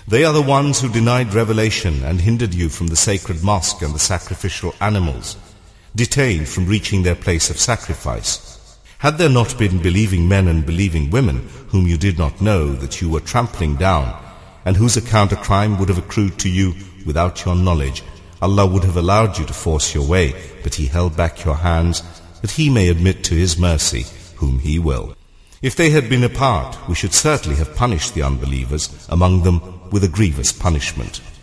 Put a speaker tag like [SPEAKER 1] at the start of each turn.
[SPEAKER 1] They are the ones who denied revelation and hindered you from the sacred mosque and the sacrificial animals, detained from reaching their place of sacrifice. Had there not been believing men and believing women whom you did not know that you were trampling down, and whose account a crime would have accrued to you without your knowledge, Allah would have allowed you to force your way, but He held back your hands, that He may admit to His mercy whom He will. If they had been apart, we should certainly have punished the unbelievers among them with a grievous punishment.